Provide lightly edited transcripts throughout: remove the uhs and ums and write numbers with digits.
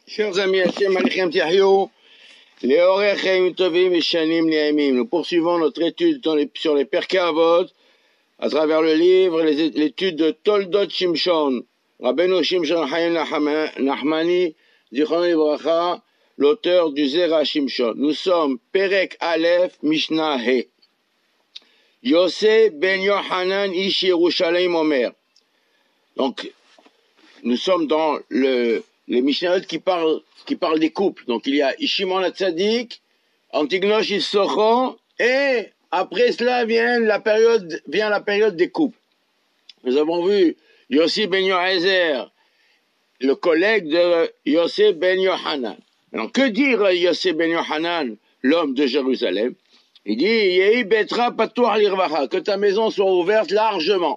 Chers amis, Hashem Alechem Tiahiou, Leorechem Tovim Shanim Niamim. Nous poursuivons notre étude sur les Perkei Avot à travers le livre, l'étude de Toldot Shimshon, Rabbeinu Shimshon Hayim Nachmani, Zichron Livracha, l'auteur du Zera Shimshon. Nous sommes Perek Aleph Mishnah He. Yosef ben Yohanan Ish Yerushalayim Omer. Donc, nous sommes dans les Mishnayot qui parlent des couples. Donc, il y a Shimon HaTzadik, Antignosh Issochon, et après cela vient la période des couples. Nous avons vu Yossi ben Yohazer, le collègue de Yosef ben Yohanan. Alors, que dire Yosef ben Yohanan, l'homme de Jérusalem? Il dit, Yehi betra patour lirvacha, que ta maison soit ouverte largement.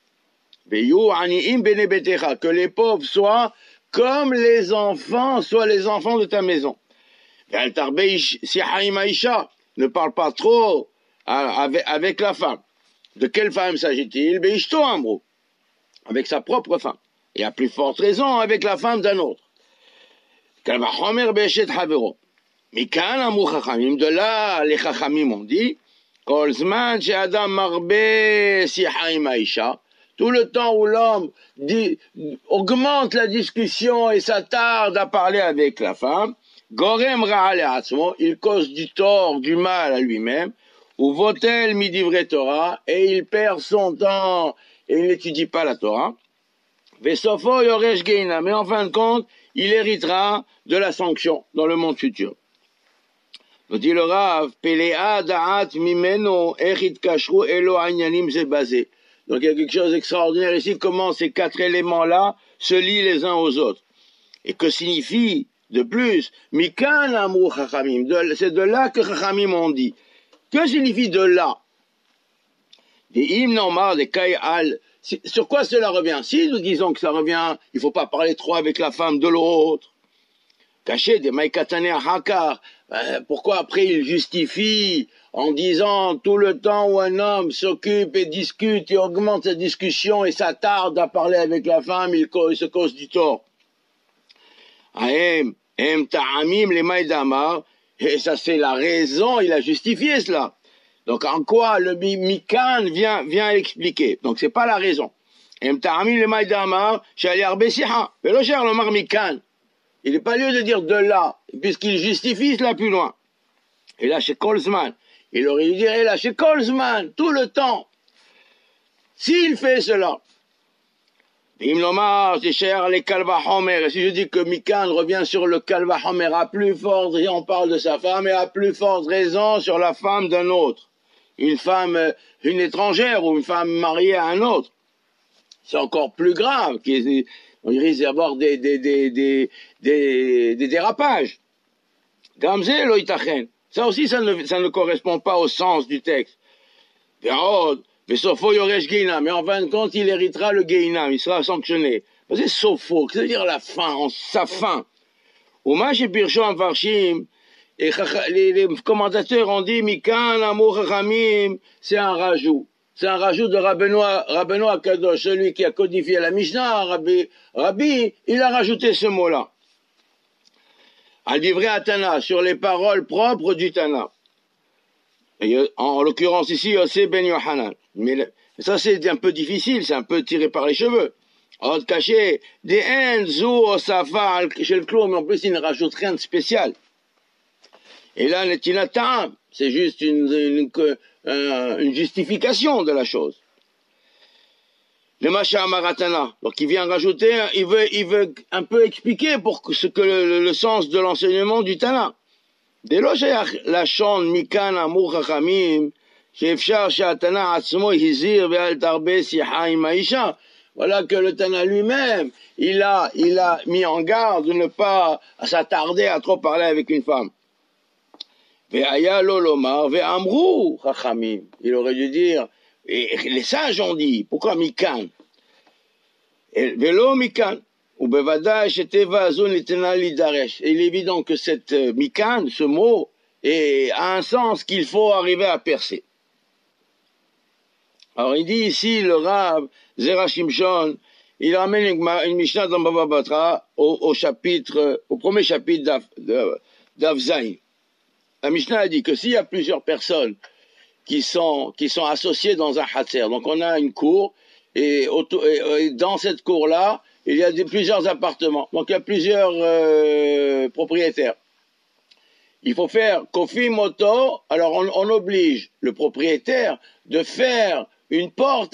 Que les pauvres soient comme les enfants, soient les enfants de ta maison. Ne parle pas trop avec la femme. De quelle femme s'agit-il? Avec sa propre femme. Et à plus forte raison, avec la femme d'un autre. De là, les chachamim ont dit, tout le temps où l'homme augmente la discussion et s'attarde à parler avec la femme, il cause du tort, du mal à lui-même, ou votel midivre Torah, et il perd son temps et il n'étudie pas la Torah. Mais en fin de compte, il héritera de la sanction dans le monde futur. Nous dit le Rav, donc il y a quelque chose d'extraordinaire ici, comment ces quatre éléments-là se lient les uns aux autres. Et que signifie, de plus, Mikan Amou Chachamim, c'est de là que Chachamim ont dit. Que signifie de là? Des hymnes nomar, des Kayal, sur quoi cela revient? Si nous disons que ça revient, il ne faut pas parler trop avec la femme de l'autre. Caché des Maïkatane Hakar, pourquoi après il justifie en disant tout le temps où un homme s'occupe et discute et augmente sa discussion et s'attarde à parler avec la femme, il se cause du tort. Et ça c'est la raison, il a justifié cela. Donc en quoi le Mikan vient expliquer? Donc c'est pas la raison. Il n'est pas lieu de dire de là, puisqu'il justifie cela plus loin. Et là, chez Kolzman, il aurait dû dire, et là, chez Kolzman, tout le temps. S'il fait cela, si je dis que Mikan revient sur le Kalvahomer, à plus forte raison, on parle de sa femme, et à plus forte raison sur la femme d'un autre. Une femme, une étrangère, ou une femme mariée à un autre. C'est encore plus grave, on risque d'y avoir des dérapages. Gamze lo itachen. Ça aussi, ça ne correspond pas au sens du texte. Mais en fin de compte, il héritera le Geinam, il sera sanctionné. C'est sopho, ça veut dire la fin, sa fin. Et les commentateurs ont dit, Mikan Amour Chachamim, c'est un rajout. C'est un rajout de Rabbeinu Akadosh, celui qui a codifié la Mishnah, Rabbi, il a rajouté ce mot-là. Al divrei Tana, sur les paroles propres du Tana. Et en l'occurrence ici, Yosef ben Yohanan. Mais ça c'est un peu difficile, c'est un peu tiré par les cheveux. Autre caché, des haines, zou, osafa, chez le clou, mais en plus il ne rajoute rien de spécial. Et là, Netinatam, c'est juste une justification de la chose. Le Masha Maratana, donc il vient rajouter, il veut un peu expliquer le sens de l'enseignement du Tana. La chante Mikan Amur Chachamim, Sheefshar Shatana Atzmo Hizir Ve'al Tarbe Siha Im Haisha. Voilà que le Tana lui-même, il a mis en garde de ne pas s'attarder à trop parler avec une femme. Ve'aya lolomar ve'amru Chachamim. Il aurait dû dire, et les sages ont dit, pourquoi Mikan? Ve'lo Mikan. Ou bevada sheteva azun litena lidaresh. Il est évident que cette Mikan, ce mot, a un sens qu'il faut arriver à percer. Alors il dit ici, le Rav Zera Shimshon, il ramène une Mishnah dans Bava Batra au premier chapitre d'Avzaï. La Mishnah a dit que s'il y a plusieurs personnes qui sont associées dans un Hatzer, donc on a une cour, et dans cette cour-là, il y a plusieurs appartements, donc il y a plusieurs propriétaires. Il faut faire Kofi Moto, alors on oblige le propriétaire de faire une porte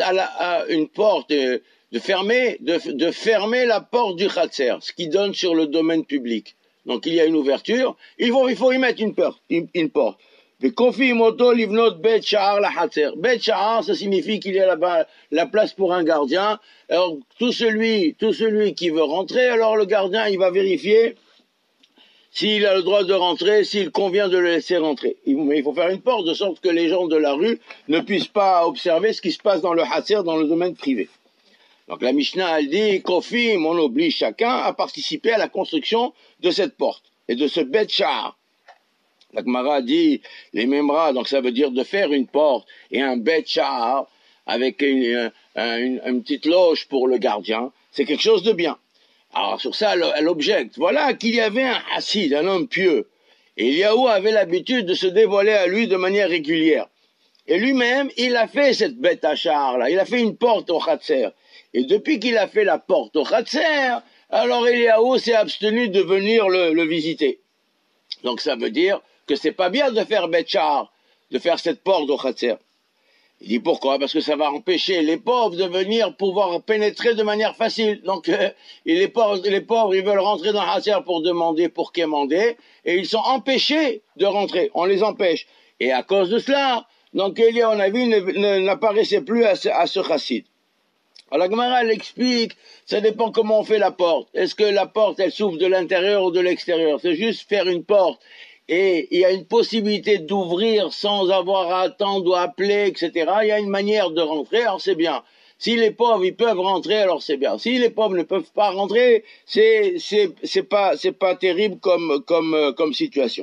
de fermer la porte du Khatser, ce qui donne sur le domaine public. Donc il y a une ouverture, il faut y mettre une porte. Mais Kofi Moto livnot bet sha'ar la Khatser. Bet sha'ar, ça signifie qu'il y a là-bas la place pour un gardien. Alors tout celui qui veut rentrer, alors le gardien il va vérifier s'il a le droit de rentrer, s'il convient de le laisser rentrer. Mais il faut faire une porte de sorte que les gens de la rue ne puissent pas observer ce qui se passe dans le Hatzer, dans le domaine privé. Donc la Mishnah, elle dit, Kofim, on oblige chacun à participer à la construction de cette porte et de ce Bet Sha'ar. La Gemara dit, les Memra, donc ça veut dire de faire une porte et un Bet Sha'ar avec une petite loge pour le gardien, c'est quelque chose de bien. Alors sur ça, elle objecte. Voilà qu'il y avait un Hassid, un homme pieux. Et Eliaou avait l'habitude de se dévoiler à lui de manière régulière. Et lui-même, il a fait cette bête à char là. Il a fait une porte au Khatser. Et depuis qu'il a fait la porte au Khatser, alors Eliaou s'est abstenu de venir le visiter. Donc ça veut dire que c'est pas bien de faire bête char, de faire cette porte au Khatser. Il dit pourquoi? Parce que ça va empêcher les pauvres de venir pouvoir pénétrer de manière facile. Donc les pauvres, ils veulent rentrer dans Hatzer pour demander, pour quémander, et ils sont empêchés de rentrer. On les empêche. Et à cause de cela, donc Elia, on a vu, n'apparaissait plus à ce chassid. Alors la Gemara, elle explique, ça dépend comment on fait la porte. Est-ce que la porte, elle s'ouvre de l'intérieur ou de l'extérieur? C'est juste faire une porte. Et il y a une possibilité d'ouvrir sans avoir à attendre ou appeler, etc. Il y a une manière de rentrer, alors c'est bien. Si les pauvres, ils peuvent rentrer, alors c'est bien. Si les pauvres ne peuvent pas rentrer, c'est pas terrible comme situation.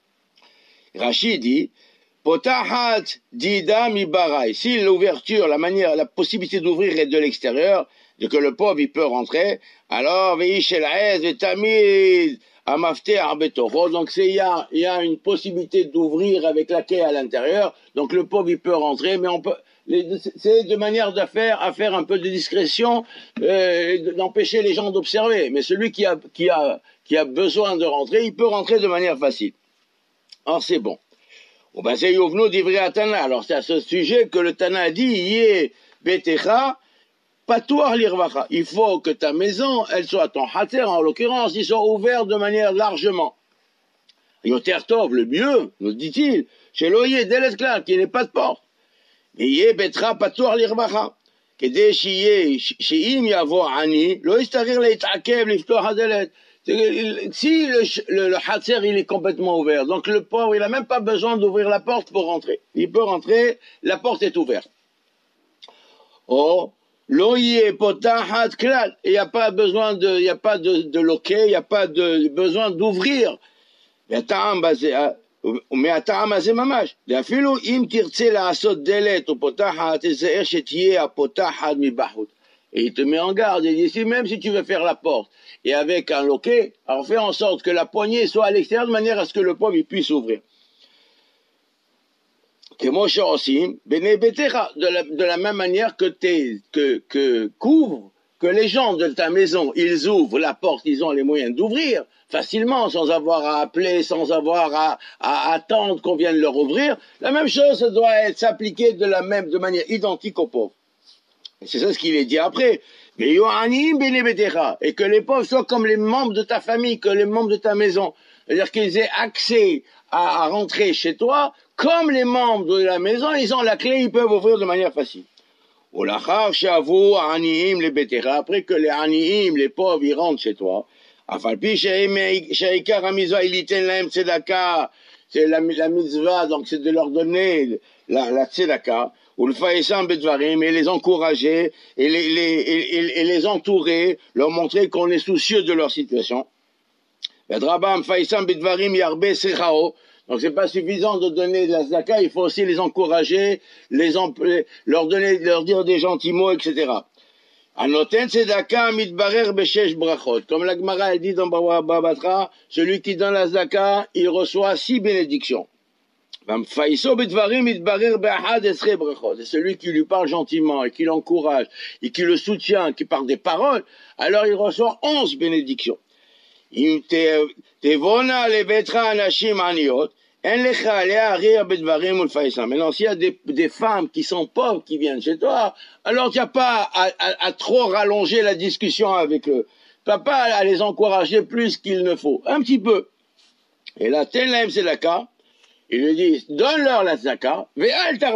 Rachid dit, Potahat dida mi barai. Si l'ouverture, la possibilité d'ouvrir est de l'extérieur, de que le pauvre, il peut rentrer, alors, veish el aez vetamid, donc il y a une possibilité d'ouvrir avec la clé à l'intérieur, donc le pauvre il peut rentrer, mais c'est de manière à faire un peu de discrétion, d'empêcher les gens d'observer, mais celui qui a besoin de rentrer, il peut rentrer de manière facile. Alors c'est bon. C'est Yovno d'Ivri Tana, alors c'est à ce sujet que le Tana a dit, Yé Betecha, Patoir l'irvacha. Il faut que ta maison, elle soit ton Hatzer, en l'occurrence, ils sont ouverts de manière largement. Yoter Tov, le mieux, nous dit-il, chez l'oyer d'Elesklar, qui n'est pas de porte. Et yé betra patoir l'irvacha. Kede shiye, sheim yavo ani, lo istarir leitakev liftoh hadelet. Si le Hatzer, il est complètement ouvert, donc le pauvre, il n'a même pas besoin d'ouvrir la porte pour rentrer. Il peut rentrer, la porte est ouverte. Oh, l'oyer potahat klal, il n'y a pas besoin il n'y a pas de loquet, il n'y a pas de besoin d'ouvrir. מהטעם הזה ממש, ואפילו אם תרצה לעשות דלת או פותחת, תזהר שתהיה הפותחת מבחוץ. Et il te met en garde, il dit, même si tu veux faire la porte, et avec un loquet, alors fais en sorte que la poignée soit à l'extérieur, de manière à ce que le pauvre puisse ouvrir. De la même manière que couvre, que les gens de ta maison, ils ouvrent la porte, ils ont les moyens d'ouvrir facilement, sans avoir à appeler, sans avoir à attendre qu'on vienne leur ouvrir. La même chose doit s'appliquer de manière identique aux pauvres. Et c'est ça ce qu'il est dit après. Et que les pauvres soient comme les membres de ta famille, que les membres de ta maison. C'est-à-dire qu'ils aient accès à rentrer chez toi, comme les membres de la maison, ils ont la clé, ils peuvent ouvrir de manière facile. Après que les aniim, les pauvres, ils rentrent chez toi, c'est la mitzvah, donc c'est de leur donner la tzedaka, ou le faïsam bedvarim, et les encourager, et les entourer, leur montrer qu'on est soucieux de leur situation. Donc c'est pas suffisant de donner de la tzedaka, il faut aussi les encourager, leur dire des gentils mots, etc. Anoten tzedaka mitbarer beshesh brachot. Comme la Gemara dit dans Baba Batra, celui qui donne la tzedaka, il reçoit 6 bénédictions. Et celui qui lui parle gentiment et qui l'encourage et qui le soutient, qui parle des paroles, alors il reçoit 11 bénédictions. Maintenant, s'il y a des femmes qui sont pauvres qui viennent chez toi, alors tu n'as pas à trop rallonger la discussion avec eux. Tu n'as pas à les encourager plus qu'il ne faut. Un petit peu. Et là, tel l'aime, c'est le cas. Il lui dit, donne-leur la tzaka, et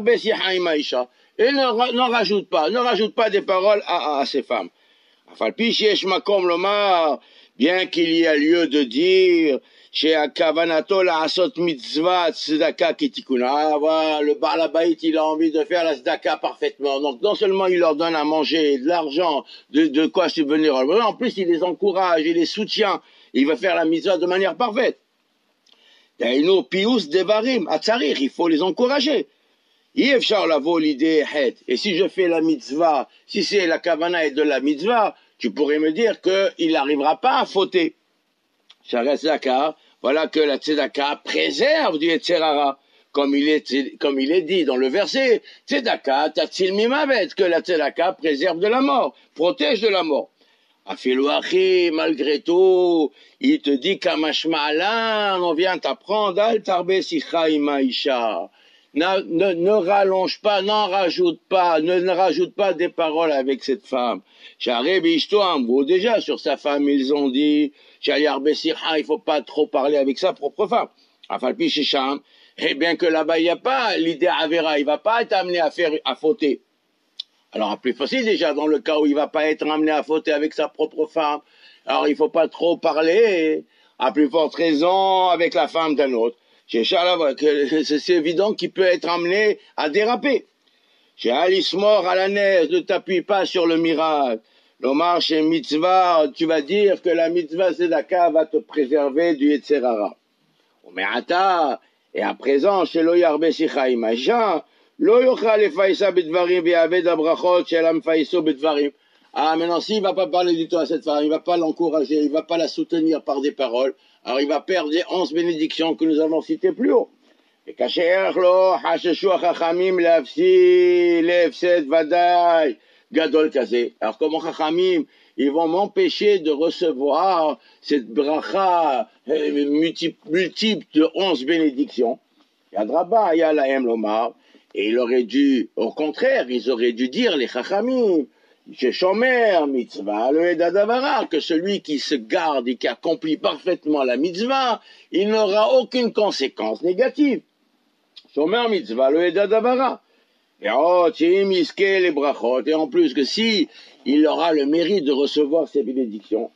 n'en rajoute pas des paroles à ces femmes. Bien qu'il y a lieu de dire, le Baal Habayit, il a envie de faire la tzedaka parfaitement. Donc, non seulement il leur donne à manger, de l'argent, de quoi subvenir, en plus il les encourage, il les soutient, il va faire la mitzvah de manière parfaite. Il faut les encourager. Et si je fais la mitzvah, si c'est la kavana et de la mitzvah, tu pourrais me dire qu'il n'arrivera pas à fauter. Voilà que la tzedaka préserve du Yetzer Hara. Comme il est dit dans le verset, tzedaka tatzil mimavet, que la tzedaka préserve de la mort, protège de la mort. Afilouachi, malgré tout, il te dit qu'Amashma'alan, on vient t'apprendre, al tarbe sicha imaisha. Ne rallonge pas, n'en rajoute pas, ne rajoute pas des paroles avec cette femme. Chareb ishto ambo, déjà sur sa femme, ils ont dit, Shaliarbe sicha, il faut pas trop parler avec sa propre femme. Afalpi shisham, et bien que là-bas, il n'y a pas l'idée avera, il va pas être amené à fauter. Alors, plus facile déjà, dans le cas où il va pas être amené à fauter avec sa propre femme. Alors, il faut pas trop parler, à plus forte raison, avec la femme d'un autre. C'est évident qu'il peut être amené à déraper. Chez Alice mort à la neige, ne t'appuie pas sur le miracle. L'omar chez mitzvah, tu vas dire que la mitzvah tzedaka va te préserver du Yetzer Hara. Et à présent, chez lo yarbe sicha imaja, ah, maintenant, s'il ne va pas parler du tout à cette femme, il ne va pas l'encourager, il ne va pas la soutenir par des paroles, alors il va perdre les 11 bénédictions que nous avons citées plus haut. Et alors comment Chachamim, ils vont m'empêcher de recevoir cette bracha multiple de 11 bénédictions. Yadraba, Yalahem Lomar. Et il aurait dû, au contraire, ils auraient dû dire, les Chachamim, chez Shomer, mitzvah, le Edadavara, que celui qui se garde et qui accomplit parfaitement la mitzvah, il n'aura aucune conséquence négative. Shomer, mitzvah, le Edadavara. Et oh, miske les brachot, et en plus que si il aura le mérite de recevoir ces bénédictions,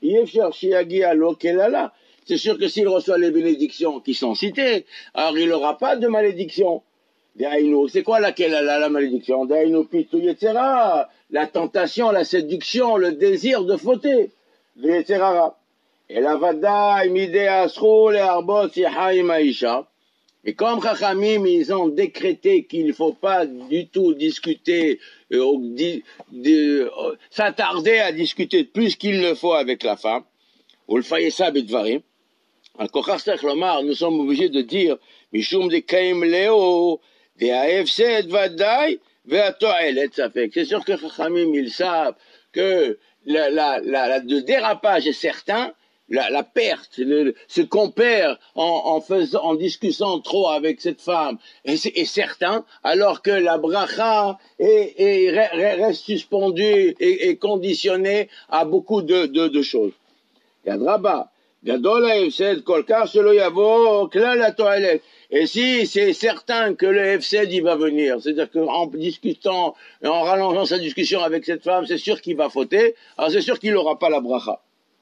c'est sûr que s'il reçoit les bénédictions qui sont citées, alors il n'aura pas de malédiction. C'est quoi la malédiction? La tentation, la séduction, le désir de fauter. Et la vada, et comme Chachamim, ils ont décrété qu'il ne faut pas du tout discuter, s'attarder à discuter plus qu'il ne faut avec la femme, ou le faïssa bidvarim, nous sommes obligés de dire, Mishum de Kaim Leo, c'est sûr que Chachamim, ils savent que le dérapage est certain, la perte, ce qu'on perd en discutant trop avec cette femme est certain, alors que la bracha reste suspendue et conditionnée à beaucoup de choses. Yadraba. Et si c'est certain que le FCD il va venir, c'est-à-dire qu'en discutant, en rallongeant sa discussion avec cette femme, c'est sûr qu'il va fauter, alors c'est sûr qu'il n'aura pas la bracha.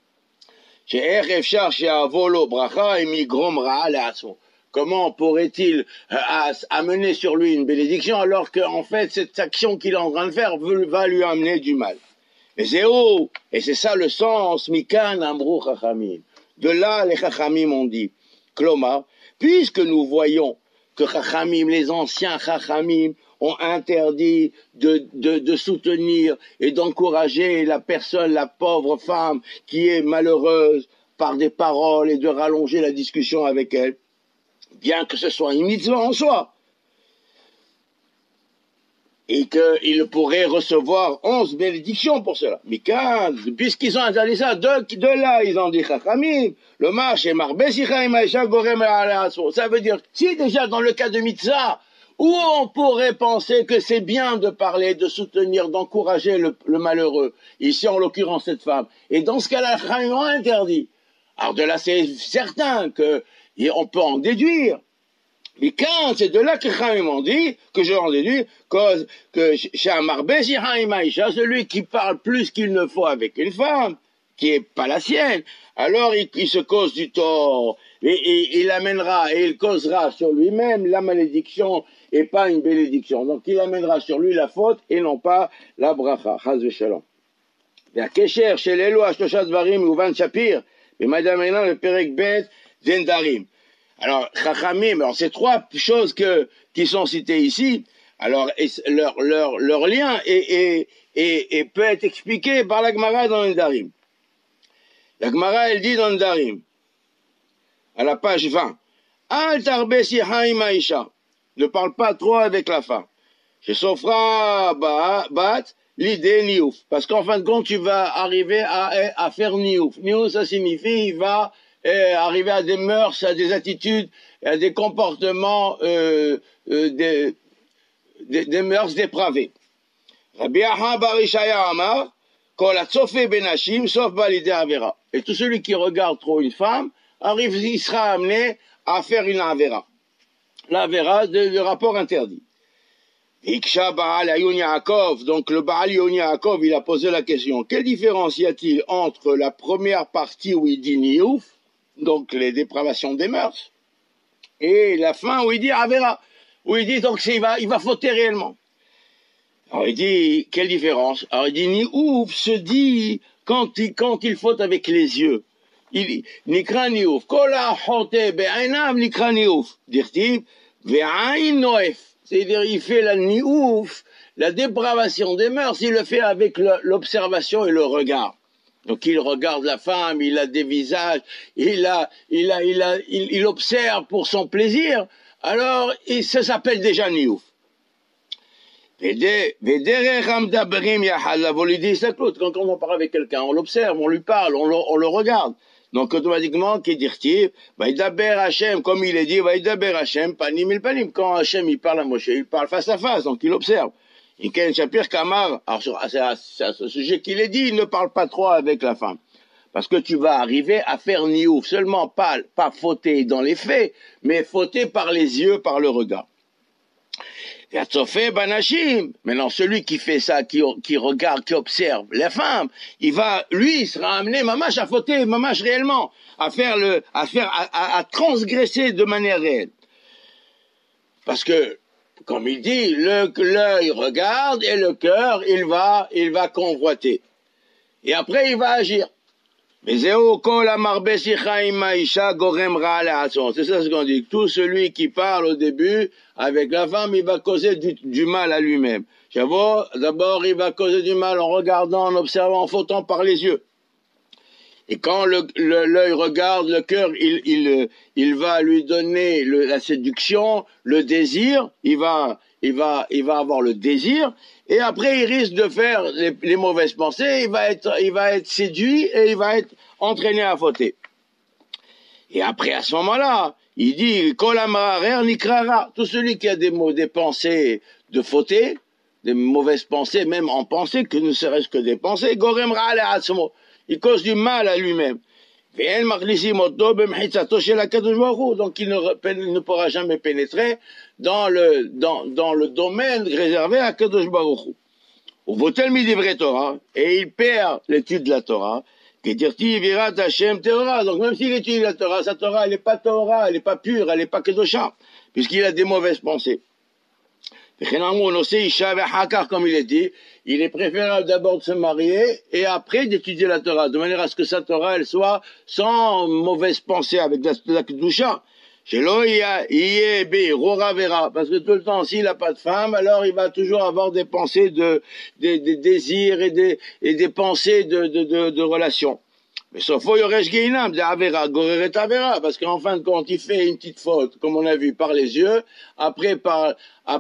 Comment pourrait-il amener sur lui une bénédiction alors qu'en fait cette action qu'il est en train de faire va lui amener du mal? Et c'est ça le sens, Mikan Amrou Chachamim. De là, les Chachamim ont dit, Kloma, puisque nous voyons que Chachamim, les anciens Chachamim, ont interdit de soutenir et d'encourager la personne, la pauvre femme qui est malheureuse par des paroles et de rallonger la discussion avec elle, bien que ce soit une mitzvah en soi. Et qu'il pourrait recevoir 11 bénédictions pour cela. Mais quand, puisqu'ils ont interdit ça, de là, ils ont dit Chachamim, le marche est ça veut dire, si déjà dans le cas de mitzvah, où on pourrait penser que c'est bien de parler, de soutenir, d'encourager le malheureux, ici en l'occurrence cette femme, et dans ce cas-là, Chachamim ont interdit. Alors de là, c'est certain qu'on peut en déduire. Mais quand c'est de là que Chachamim m'ont dit, que je en déduis, que celui qui parle plus qu'il ne faut avec une femme, qui est pas la sienne, alors il se cause du tort, et il amènera, et il causera sur lui-même la malédiction, et pas une bénédiction. Donc il amènera sur lui la faute, et non pas la bracha. Chaz v'shalom. והקשר של אלו השלושה דברים מובן שפיר, במדע מינן בפרק ב' זנדרים. Alors, Chachamim, alors ces trois choses qui sont citées ici, alors leur lien peut être expliqué par la Gemara dans Nedarim. La Gemara, elle dit dans Nedarim, à la page 20, Al tarbe sicha im haisha, ne parle pas trop avec la femme. Chez Sofra bat, l'idée niouf, parce qu'en fin de compte, tu vas arriver à faire niouf. Niouf, ça signifie, il va arriver à des mœurs, à des attitudes, à des comportements, des mœurs dépravées. Rabbi Aha bar Ishaya Amar, Kol hatzofe benashim sauf balidei avera. Et tout celui qui regarde trop une femme, il sera amené à faire une avera. L'avera, le rapport interdit. Iksha Baal Ayun Yaakov, donc le Baal Ayun Yaakov, il a posé la question, quelle différence y a-t-il entre la première partie où il dit niouf, donc les dépravations des mœurs, et la fin où il dit avera, où il dit donc il va fauter réellement. Alors il dit, quelle différence? Alors il dit, niouf se dit quand il faute avec les yeux. Il nikra niouf, kol ha'chote be'einav nikra niouf, dirtiv, ve'ain noef. C'est-à-dire, il fait la niouf, la dépravation des mœurs, il le fait avec l'observation et le regard. Donc il regarde la femme, il a des visages, il observe pour son plaisir, alors ça s'appelle déjà niouf. Quand on parle avec quelqu'un, on l'observe, on lui parle, on le regarde. Donc automatiquement, qui dit-il, Vaïdaber Hachem, comme il est dit, Vaïdaber Hachem, panim il panim. Quand Hachem il parle à Moshe, il parle face à face, donc il observe. Et Ken Shapir Kamar, alors c'est à ce sujet qu'il est dit, il ne parle pas trop avec la femme. Parce que tu vas arriver à faire niouf, seulement pas fauter dans les faits, mais fauter par les yeux, par le regard. Maintenant, celui qui fait ça, qui regarde, qui observe la femme, il sera amené, mamash, à fauter, mamash, réellement, à transgresser de manière réelle. Parce que, comme il dit, l'œil regarde et le cœur, il va convoiter. Et après, il va agir. C'est ça ce qu'on dit. Tout celui qui parle au début avec la femme, il va causer du mal à lui-même. D'abord, il va causer du mal en regardant, en observant, en fautant par les yeux. Et quand l'œil regarde, le cœur, il va lui donner la séduction, le désir, il va avoir le désir, et après il risque de faire les mauvaises pensées, il va être séduit et il va être entraîné à fauter. Et après, à ce moment-là, il dit, tout celui qui a des pensées de fauter, des mauvaises pensées, même en pensée, que ne serait-ce que des pensées, il cause du mal à lui-même. Donc il ne pourra jamais pénétrer dans le domaine réservé à Kadosh Baruch Hu. Et il perd l'étude de la Torah. Donc même s'il étudie la Torah, sa Torah, elle n'est pas Torah, elle n'est pas pure, elle n'est pas Kedosha, puisqu'il a des mauvaises pensées. Comme il est dit, il est préférable d'abord de se marier et après d'étudier la Torah, de manière à ce que sa Torah elle soit sans mauvaise pensée avec la Kedusha. Shelo yeh be'irur avera. Parce que tout le temps, s'il n'a pas de femme, alors il va toujours avoir des pensées des désirs et des pensées de relations. Mais sauf au yoresh geinam, de avera, goreret avera, parce qu'en fin de compte, il fait une petite faute, comme on a vu, par les yeux, après par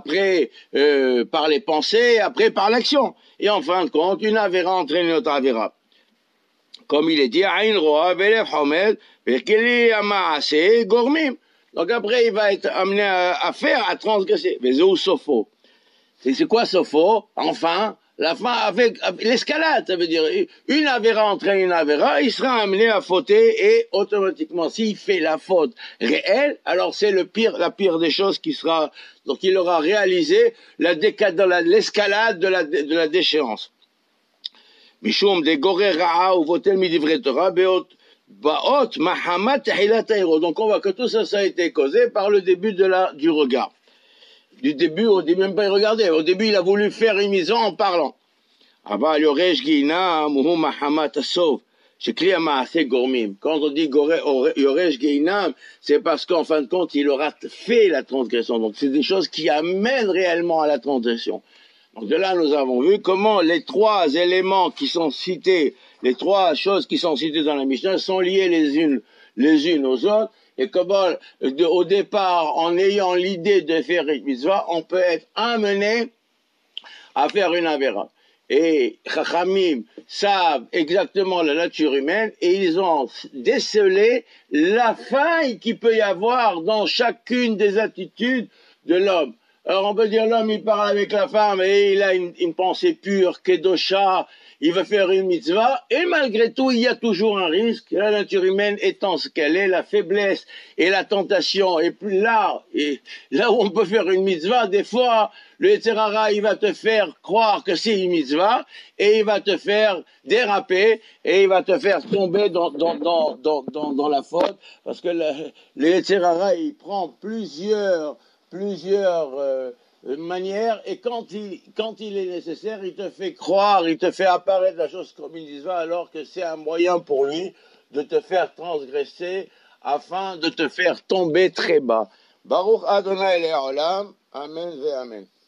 les pensées, après par l'action. Et en fin de compte, une avera entraîne une autre avera. Comme il est dit, Aïn roa, velef homed, vekeli amaase, gormim. Donc après, il va être amené à faire, à transgresser. Mais c'est où sopho? C'est quoi sopho? Enfin, la fin avec l'escalade, ça veut dire une avéra entraîne une avéra, il sera amené à fauter et automatiquement, s'il fait la faute réelle, alors c'est la pire des choses qui sera, donc il aura réalisé l'escalade de la déchéance. Mishum de gorer ra'a ou votel midivre Torah beot baot mahamat tahilat hairo. Donc on voit que tout ça a été causé par le début du regard. Du début, au début même pas il regardait. Au début il a voulu faire une mise en parlant. Aval yoresh ginam ou mahamat asov. Shekli amaase gormim. Quand on dit yoresh ginam, c'est parce qu'en fin de compte il aura fait la transgression. Donc c'est des choses qui amènent réellement à la transgression. Donc de là, nous avons vu comment les trois éléments qui sont cités, les trois choses qui sont citées dans la Mishnah sont liées les unes aux autres, et comment, au départ, en ayant l'idée de faire une mitzvah, on peut être amené à faire une avéra. Et Chachamim savent exactement la nature humaine, et ils ont décelé la faille qu'il peut y avoir dans chacune des attitudes de l'homme. Alors on peut dire l'homme il parle avec la femme et il a une pensée pure, kedosha, il veut faire une mitzvah, et malgré tout il y a toujours un risque, la nature humaine étant ce qu'elle est, la faiblesse et la tentation, et puis là où on peut faire une mitzvah, des fois le Yetzer Hara il va te faire croire que c'est une mitzvah, et il va te faire déraper, et il va te faire tomber dans la faute, parce que le Yetzer Hara il prend plusieurs manières, et quand il est nécessaire, il te fait croire, il te fait apparaître la chose comme une mitzvah, alors que c'est un moyen pour lui de te faire transgresser, afin de te faire tomber très bas. Baruch Adonai Le'olam, Amen ve Amen.